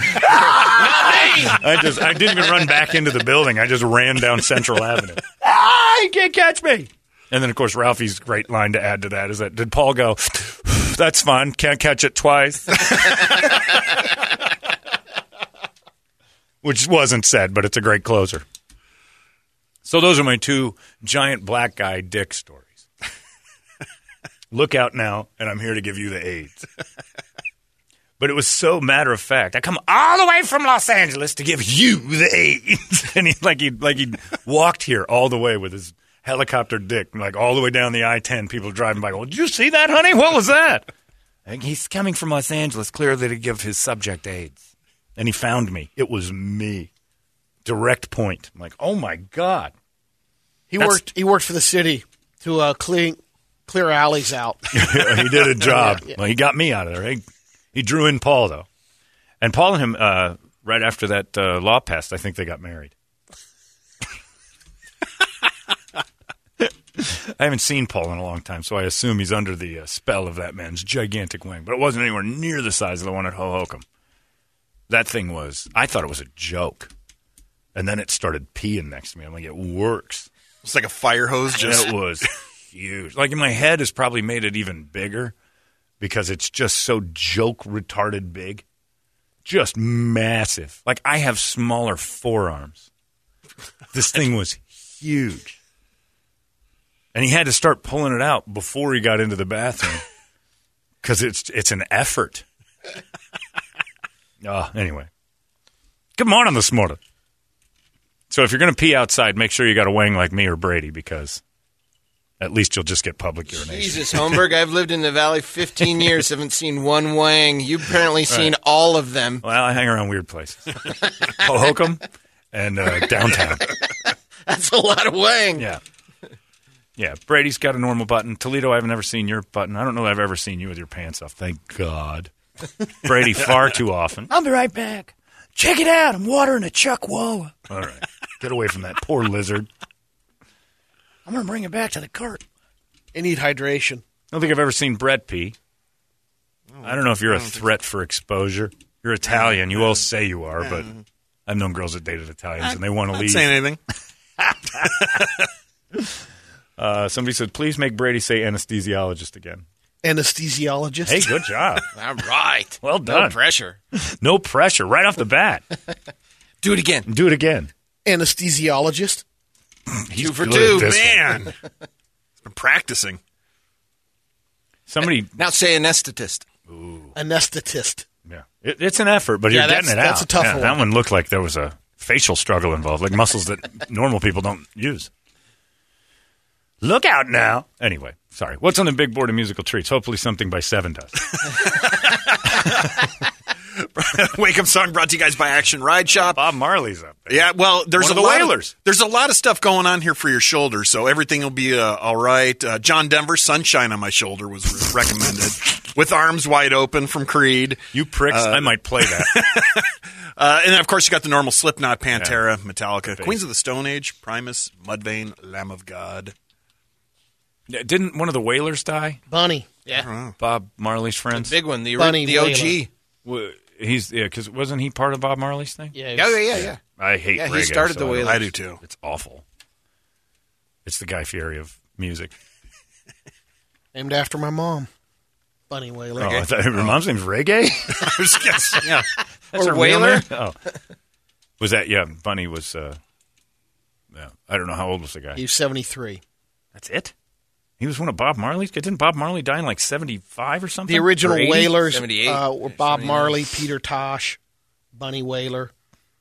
I just, I didn't even run back into the building. I just ran down Central Avenue. Ah, you can't catch me. And then, of course, Ralphie's great line to add to that is that, did Paul go, that's fun, can't catch it twice? Which wasn't said, but it's a great closer. So those are my two giant black guy dick stories. Look out now, and I'm here to give you the AIDS. But it was so matter of fact. I come all the way from Los Angeles to give you the AIDS. And he like he like he walked here all the way with his helicopter dick, like all the way down the I ten. People driving by. Well, did you see that, honey? What was that? And he's coming from Los Angeles, clearly to give his subject AIDS. And he found me. It was me. Direct point. I'm like, oh my God. He That's, worked. He worked for the city to uh, clean, clear alleys out. He did a job. Yeah. Well, he got me out of there. He, he drew in Paul though, and Paul and him uh, right after that uh, law passed, I think they got married. I haven't seen Paul in a long time, so I assume he's under the uh, spell of that man's gigantic wing. But it wasn't anywhere near the size of the one at Hohokam. That thing was. I thought it was a joke. And then it started peeing next to me. I'm like, it works. It's like a fire hose. Just It was huge. Like in my head has probably made it even bigger because it's just so joke retarded big. Just massive. Like I have smaller forearms. This thing was huge. And he had to start pulling it out before he got into the bathroom because it's it's an effort. Oh, anyway. Good morning this morning. So if you're going to pee outside, make sure you got a wang like me or Brady because at least you'll just get public urination. Jesus, Holmberg, I've lived in the Valley fifteen years, haven't seen one wang. You've apparently seen Right. all of them. Well, I hang around weird places. Hohokam and uh, downtown. That's a lot of wang. Yeah. Yeah, Brady's got a normal button. Toledo, I haven't ever seen your button. I don't know that I've ever seen you with your pants off. Thank God. Brady, far too often. I'll be right back. Check it out. I'm watering a chuckwalla. All right. Get away from that poor lizard. I'm going to bring it back to the cart. They need hydration. I don't think I've ever seen Brett pee. I don't know if you're a threat for exposure. You're Italian. You all say you are, but I've known girls that dated Italians, and they want to not leave. saying anything. Uh, somebody said, please make Brady say anesthesiologist again. Anesthesiologist. Hey, good job. All right. Well done. No pressure. No pressure right off the bat. Do it again. Do it again. Anesthesiologist. He's Two for good two, at this one. Man, he's been practicing. Somebody, Now say anesthetist. Anesthetist. yeah, it, it's an effort, but Yeah, you're getting that's- it out. that's a tough Yeah, one. That one looked like there was a facial struggle involved, like muscles that normal people don't use. Look out now. Anyway, sorry. What's on the big board of musical treats? Hopefully something by Seven Dust. Wake Up Song brought to you guys by Action Ride Shop. Bob Marley's up there. Yeah, well, there's One of a the lot Wailers. Of, there's a lot of stuff going on here for your shoulder, so everything will be uh, all right. Uh, John Denver, "Sunshine on My Shoulder" was re- recommended. With Arms Wide Open from Creed. You pricks, I might play that. Uh, and then, of course, you got the normal Slipknot, Pantera, Metallica, Queens of the Stone Age, Primus, Mudvayne, Lamb of God. Didn't one of the Wailers die? Bunny. Yeah. Bob Marley's friends? Big one. The, Bunny the O G. Wa- He's yeah, because wasn't he part of Bob Marley's thing? Yeah. Yeah, yeah, yeah, yeah. I hate Yeah, he reggae. started so the I don't- Wailers. I do too. It's awful. It's the Guy Fieri of music. Named after my mom. Bunny Wailer. Oh, I thought her mom's name's Reggae? I was guessing, yeah. That's Or her real Wailer? name? Oh. Was that, yeah, Bunny was, uh, yeah, I don't know how old was the guy. He was seventy-three. That's it? He was one of Bob Marley's? Didn't Bob Marley die in like seventy-five or something? The original Or eighty? Wailers seventy-eight. uh, were Yeah, Bob seventy-nine. Marley, Peter Tosh, Bunny Wailer.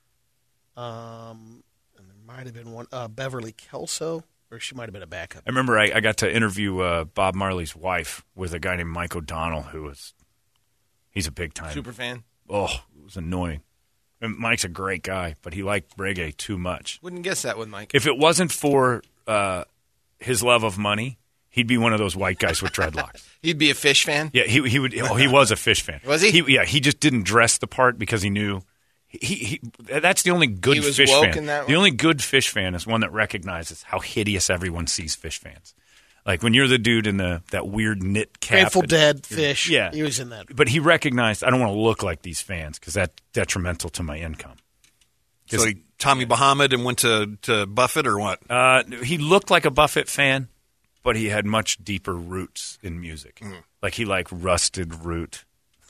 Um, and there might have been one, uh, Beverly Kelso, or she might have been a backup. I remember I, I got to interview uh, Bob Marley's wife with a guy named Mike O'Donnell, who was, he's a big time. Super fan. Oh, it was annoying. And Mike's a great guy, but he liked reggae too much. Wouldn't guess that with Mike. If it wasn't for uh, his love of money, he'd be one of those white guys with dreadlocks. He'd be a Fish fan. Yeah, he he would. Oh, he was a Fish fan. Was he? Yeah, he just didn't dress the part because he knew. He, he that's the only good He was Fish woke fan. in that the one? only good Fish fan is one that recognizes how hideous everyone sees Fish fans. Like when you're the dude in the that weird knit cap. Grateful and- Dead, Fish. Yeah, He was in that. But he recognized I don't want to look like these fans because that's detrimental to my income. So he, Tommy Bahama and went to, to Buffett or what? Uh, he looked like a Buffett fan, but he had much deeper roots in music. Mm. Like he liked Rusted Root.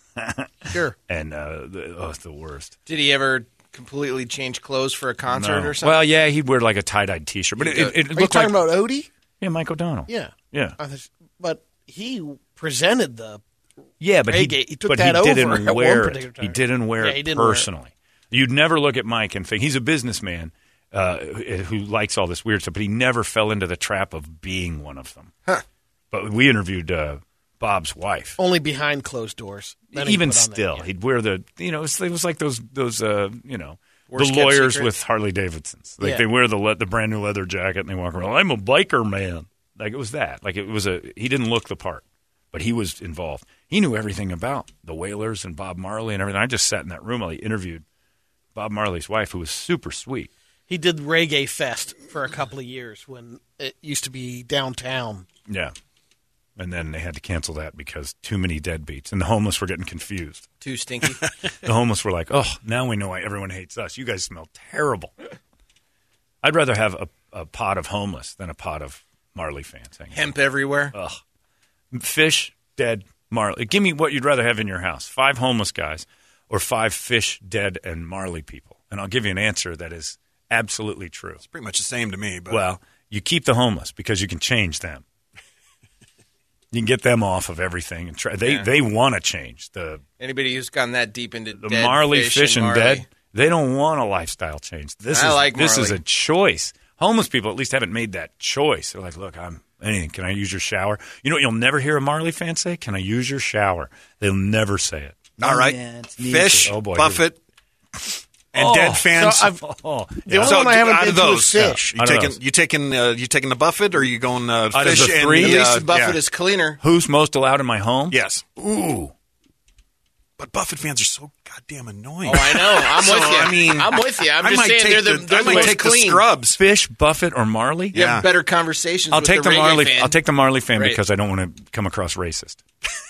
Sure. And uh, the, oh, it's the worst. Did he ever completely change clothes for a concert No. or something? Well, yeah, he'd wear like a tie-dyed T-shirt, but it, it, it Are you looked talking like about Odie? yeah, Mike O'Donnell. Yeah. yeah, I was- But he presented the. yeah. But he, Reggae. He took but that he over didn't at one wear it. particular He time. didn't wear Yeah, it he didn't wear it. personally. You'd never look at Mike and think he's a businessman uh, who who likes all this weird stuff, but he never fell into the trap of being one of them. Huh. But we interviewed uh, Bob's wife. Only behind closed doors. Then he Even put on that, still, yeah. he'd wear the you know it was, it was like those those uh, you know Worst the kept lawyers secret. with Harley Davidsons. Like Yeah. they wear the le- the brand new leather jacket and they walk around. I'm a biker man. Like it was that. Like it was a. He didn't look the part, but he was involved. He knew everything about the Wailers and Bob Marley and everything. I just sat in that room while he interviewed Bob Marley's wife, who was super sweet. He did Reggae Fest for a couple of years when it used to be downtown. Yeah. And then they had to cancel that because too many deadbeats. And the homeless were getting confused. Too stinky. The homeless were like, oh, now we know why everyone hates us. You guys smell terrible. I'd rather have a, a pot of homeless than a pot of Marley fans. hanging out. Hemp everywhere. Ugh. Fish, dead, Marley. Give me what you'd rather have in your house. Five homeless guys or five fish, dead, and Marley people. And I'll give you an answer that is absolutely true. It's pretty much the same to me. But Well, you keep the homeless because you can change them. You can get them off of everything. and try. They Yeah. they want to change. The Anybody who's gone that deep into the dead Marley fish, fish and, Marley. dead, they don't want a lifestyle change. This I is like this is Marley. a choice. Homeless people at least haven't made that choice. They're like, look, I'm anything. Can I use your shower? You know what you'll never hear a Marley fan say? Can I use your shower? They'll never say it. all right, Yeah, it's neat. Fish, Oh, boy. Buffett, and Oh, dead fans. So I've- Oh, The yeah. only So one I haven't out been of to those, is Fish. You Out of taking those. you taking uh, you taking the Buffett or you going uh, of Fish the and three? the, At least uh, Buffett yeah. is cleaner. Who's most allowed in my home? Yes, Ooh. but Buffett fans are so goddamn annoying. Oh, I know. I'm So, with you. I mean, I'm with you. I'm I just might saying take they're the, the, they're I the might most take clean. the scrubs. Fish, Buffett, or Marley? You Yeah. have better conversations I'll with take the, reggae Marley. fan. I'll take the Marley fan Right. because I don't want to come across racist.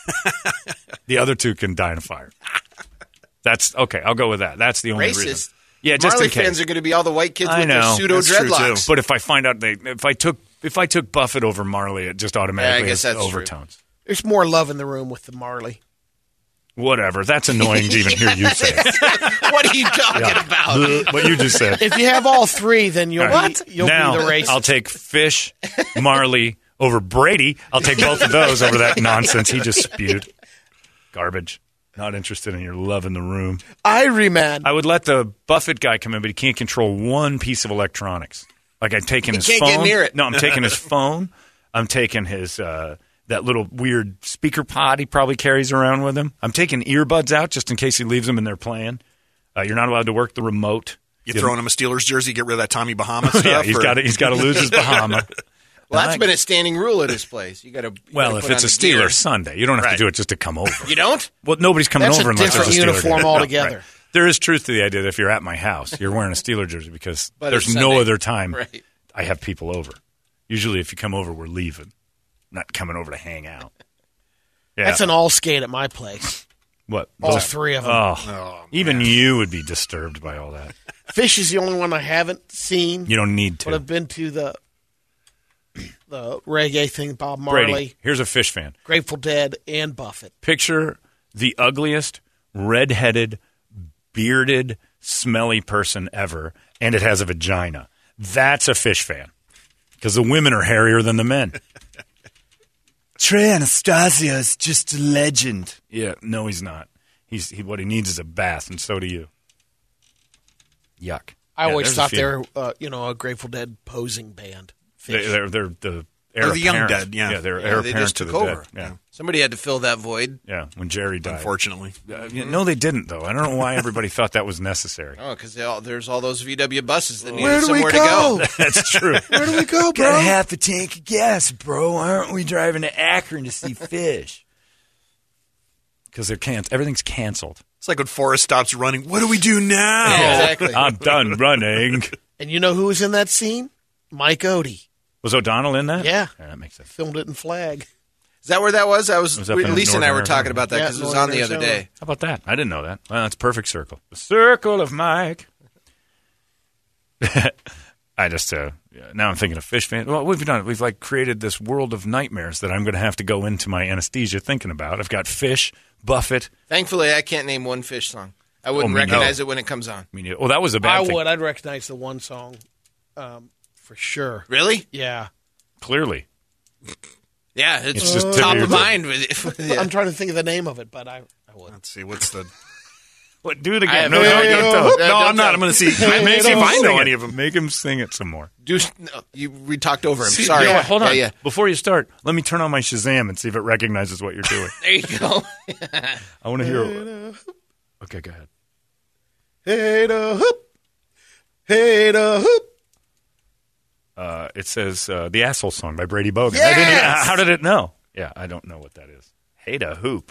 The other two can die in a fire. That's okay. I'll go with that. That's the only Racist. reason. Yeah, just Marley in case. fans are going to be all the white kids I with know. their pseudo That's true, dreadlocks. too. But if I find out they, if I took, if I took Buffett over Marley, it just automatically guess has that's true. overtones. There's more love in the room with the Marley. Whatever. That's annoying to even hear you say it. What are you talking Yeah. about? What you just said. If you have all three, then you'll All be right. you'll now, be the racist. I'll take Fish, Marley over Brady. I'll take both of those over that nonsense he just spewed. Garbage. Not interested in your love in the room. Irie Man. I would let the Buffett guy come in, but he can't control one piece of electronics. Like I'm taking He his can't phone. get near it. No, I'm taking his phone. I'm taking his uh, that little weird speaker pod he probably carries around with him. I'm taking earbuds out just in case he leaves them and they're playing. Uh, you're not allowed to work the remote. You throwing him a Steelers jersey, get rid of that Tommy Bahama stuff? yeah, he's or- got to he's got to lose his Bahama. Well, that's I- been a standing rule at his place. You got to. Well, if it's a Steelers Sunday, you don't have Right. to do it just to come over. you don't. Well, nobody's coming That's a over unless different there's a Steeler uniform game. altogether. No, right. There is truth to the idea that if you're at my house, you're wearing a Steeler jersey because But there's it's no Sunday. other time Right. I have people over. Usually, if you come over, we're leaving, not coming over to hang out. Yeah. That's an all skate at my place. what? All Those- three of them. Oh, even you would be disturbed by all that. Fish is the only one I haven't seen. You don't need But to. I've been to the the reggae thing. Bob Marley, Brady, here's a Fish fan. Grateful Dead, and Buffett. Picture the ugliest, red-headed, bearded, smelly person ever, and it has a vagina. That's a Fish fan. Because the women are hairier than the men. Trey Anastasio is just a legend. Yeah, no, he's not. He's he, what he needs is a bath, and so do you. Yuck. I Yeah, always there's a thought few. they were, uh, you know, a Grateful Dead posing band. They, Fish. they're they're the heir Or the young apparent. dead, yeah. yeah, they're Yeah, heir they apparent just to took the over. dead. Yeah, Somebody had to fill that void. yeah. When Jerry died, Unfortunately. Uh, yeah, no, they didn't though. I don't know why everybody thought that was necessary. Oh, because there's all those V W buses that Where needed do we somewhere go? to go. That's true. Where do we go, bro? half a tank of gas, bro. Aren't we driving to Akron to see Fish? Because they're can- everything's canceled. It's like when Forrest stops running. What do we do now? Yeah, exactly. I'm done running. And you know who was in that scene? Mike Odie. Was O'Donnell in that? Yeah. that makes sense. Filmed it in Flag. Is that where that was? I was. was up in Lisa and I were northern talking Arizona. about that Yeah, because it was northern on the other Arizona. day. How about that? I didn't know that. Well, that's perfect circle. The circle of Mike. I just uh, yeah, now I'm thinking of Fish fan. Well, we've done. We've like created this world of nightmares that I'm going to have to go into my anesthesia thinking about. I've got Fish, Buffett. Thankfully, I can't name one Fish song. I wouldn't Oh, me recognize no. it when it comes on. I mean, oh, that was a bad I thing. would. I'd recognize the one song um, for sure. Really? Yeah. Clearly, Yeah, it's, It's just top tip of of your- mind. With, with, yeah. I'm trying to think of the name of it, but I, I would. Let's see. What's the. what? Do it I again. have No, no no, idea. don't No, tell. no, No, I'm don't not. tell. I'm going to see. Maybe Hey, see if don't I know Sing any it. of them. Make him sing it some more. Do, no, you, we talked over him. See, Sorry. you know what? Hold on. Yeah, yeah. Before you start, let me turn on my Shazam and see if it recognizes what you're doing. There you go. I want to hear. Okay, go ahead. Hey da hoop. Hey da hoop. Uh, it says uh, the asshole song by Brady Bogan. I didn't even, Yes! how did it know? Yeah, I don't know what that is. Hey da hoop.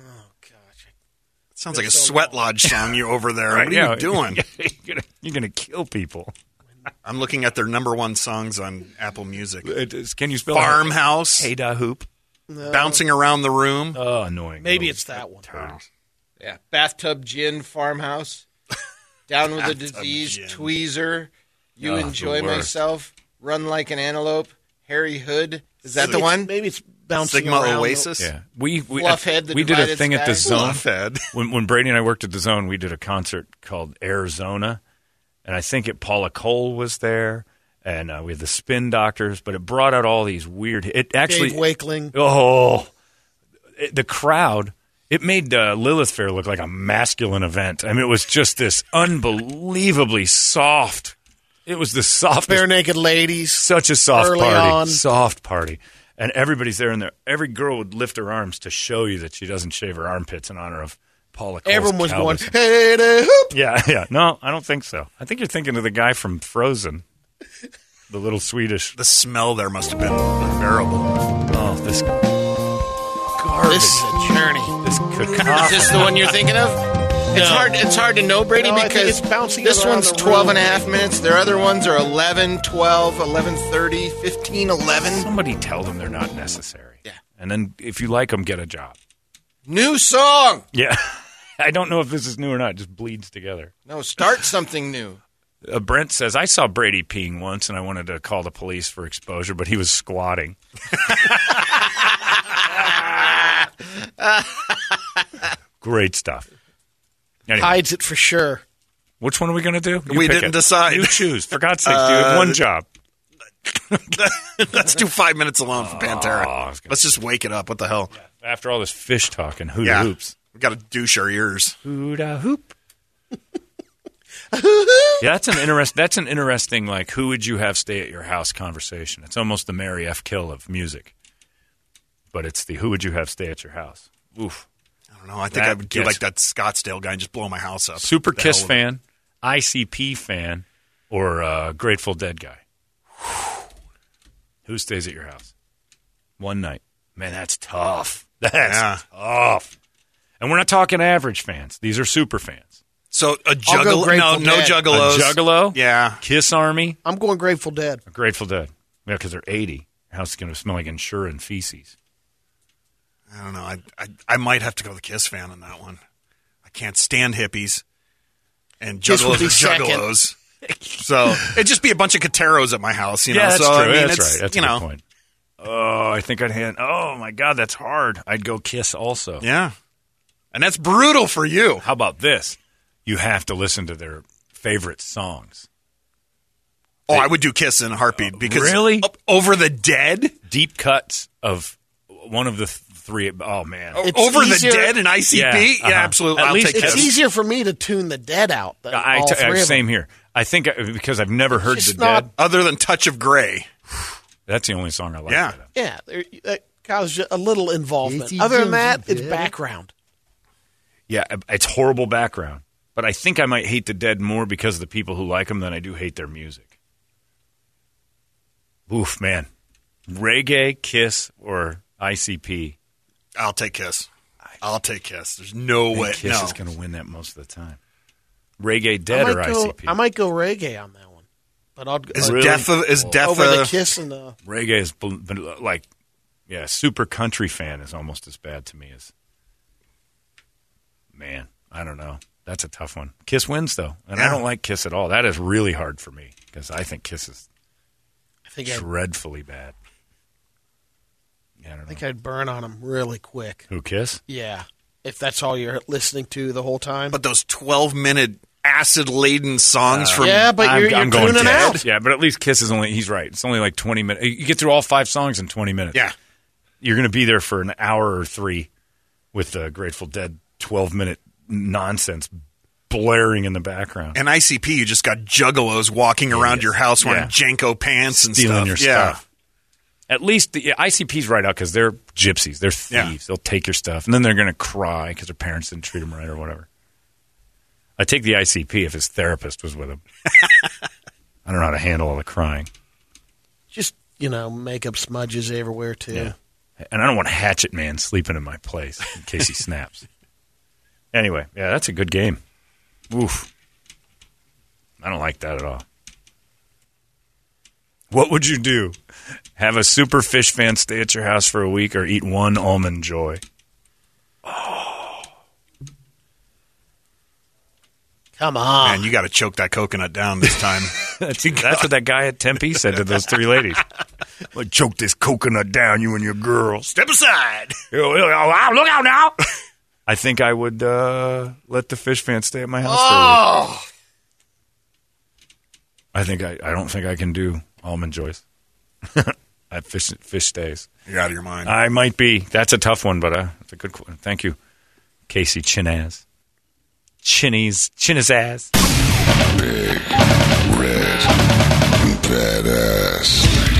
Sounds like a sweat lodge song. You over there? Right, What are yeah. you doing? you're, gonna, you're gonna kill people. I'm looking at their number one songs on Apple Music. It is- can you spell Farmhouse, Hey da hoop. bouncing around the room. Oh, annoying. Maybe little it's that one. turds. Yeah. Bathtub Gin Farmhouse. Down with the Bathtub Disease. Gin. Tweezer. You Oh, the Enjoy worst. Myself. Run Like an Antelope. Harry Hood. Is that the Maybe it's- one? Maybe it's bouncing Sigma around. Oasis. Yeah, we we, Fluffhead, the we did a Divided thing at the Sky. Zone. Fluffhead. When when Brady and I worked at the Zone, we did a concert called Arizona, and I think it Paula Cole was there, and uh, we had the Spin Doctors, but it brought out all these weird. It actually Dave Wakeling. oh, it, the crowd. It made uh, Lilith Fair look like a masculine event. I mean, it was just this unbelievably soft. It was the softest. Bare Naked Ladies. Such a soft Early party, on. soft party, and everybody's there, and there. Every girl would lift her arms to show you that she doesn't shave her armpits in honor of Paula Cole's Everyone was going, Calvin. hey da hoop. Yeah, yeah. No, I don't think so. I think you're thinking of the guy from Frozen, the little Swedish. The smell there must have been unbearable. Oh, this garbage. This is a journey. This Is cacophony. this the one you're thinking of? It's No. hard. It's hard to know, Brady, No, I think because it's bouncing this around one's the twelve room. and a half minutes. Their other ones are eleven, twelve, eleven thirty, fifteen, eleven. Somebody tell them they're not necessary. Yeah. And then if you like them, get a job. New song. Yeah. I don't know if this is new or not. It just bleeds together. No, start something new. Uh, Brent says, I saw Brady peeing once, and I wanted to call the police for exposure, but he was squatting. Great stuff. Anyway, Hides it for sure. which one are we going to do? You We pick didn't it. decide. You choose. For God's sake, you have one job. Let's do five minutes alone for Pantera. Oh, I was gonna- Let's just wake it up. What the hell? After all this fish talk and hula Yeah. hoops. We got to douche our ears. Hula hoop. Yeah, that's an interest. That's an interesting, like, who would you have stay at your house conversation. It's almost the Mary F. Kill of music, but it's the who would you have stay at your house. Oof. I don't know. I think That I would do gets- like that Scottsdale guy and just blow my house up. Super The Kiss hell with it. fan, I C P fan, or uh, Grateful Dead guy. Who stays at your house? One night. Man, that's tough. That's Yeah. tough. And we're not talking average fans. These are super fans. So a I'll go juggalo? No, Grateful no Dead. juggalos. A Juggalo, Yeah. Kiss Army, I'm going Grateful Dead. or Grateful Dead. Yeah, because they're eighty. Your house is going to smell like Ensure and feces. I don't know. I, I I might have to go the Kiss fan on that one. I can't stand hippies, and Kiss would juggalos be are second. juggalos. So it'd just be a bunch of Cateros at my house, you know. Yeah, that's so, true. I mean, that's it's, right. That's you a know, good point. Oh, I think I'd hand. Oh my God, that's hard. I'd go Kiss also. Yeah, and that's brutal for you. How about this? You have to listen to their favorite songs. Oh, I would do Kiss in a heartbeat because Really? O- Over the Dead, Deep cuts of one of the th- three. Oh man, It's Over easier- the Dead and I C P. Yeah, Yeah, uh-huh. absolutely. At I'll least take It's Kiss. easier for me to tune the Dead out than I, all t- three of same them. here. I think I, because I've never heard It's the not- Dead. Other than Touch of Grey. That's the only song I like. Yeah. by them. Yeah, there, that causes a little involvement. Easy Other than that, Ginger it's Dead. background. Yeah, it's horrible background. But I think I might hate the Dead more because of the people who like them than I do hate their music. Oof, man. Reggae, Kiss, or I C P. I'll take Kiss. I'll take Kiss. There's no I think way. Kiss no. is going to win that most of the time. Reggae, Dead, I or might, I go, C P? I might go reggae on that one, but I'll go Is Really? death a, is death over a, the Kiss and the. Reggae is bl- bl- like, yeah, super country fan is almost as bad to me as. Man, I don't know. That's a tough one. Kiss wins though, and I Yeah. don't like Kiss at all. That is really hard for me because I think Kiss is I think I'd, dreadfully bad. Yeah, I don't I know. think I'd burn on them really quick. Who Kiss? Yeah, if that's all you're listening to the whole time. But those twelve minute acid laden songs from yeah, but I'm, you're, you're I'm going tuning Kiss. out. Yeah, but at least Kiss is only. He's right. It's only like twenty minutes. You get through all five songs in twenty minutes. yeah. You're going to be there for an hour or three with the Grateful Dead twelve minute nonsense blaring in the background. And I C P, you just got juggalos walking around Idiots. your house wearing Yeah. Janko pants and Stealing stuff. your yeah. stuff. At least the yeah, I C P's right out because they're gypsies. They're thieves. Yeah. They'll take your stuff, and then they're going to cry because their parents didn't treat them right or whatever. I take the I C P if his therapist was with him. I don't know how to handle all the crying. Just you know, makeup smudges everywhere too. Yeah. And I don't want Hatchet Man sleeping in my place in case he snaps. Anyway, yeah, that's a good game. Oof. I don't like that at all. What would you do? Have a super fish fan stay at your house for a week or eat one Almond Joy? Come on, Man, you got to choke that coconut down this time. That's, that's what that guy at Tempe said to those three ladies. Like, choke this coconut down, you and your girl. Step aside. Look out now. I think I would uh, let the fish fan stay at my house for a week. I think I, I don't think I can do Almond Joys. I fish fish stays. You're out of your mind. I might be. That's a tough one, but uh, it's a good one. Thank you, Casey Chinaz. Chinny's Chinazaz. Big, red, badass.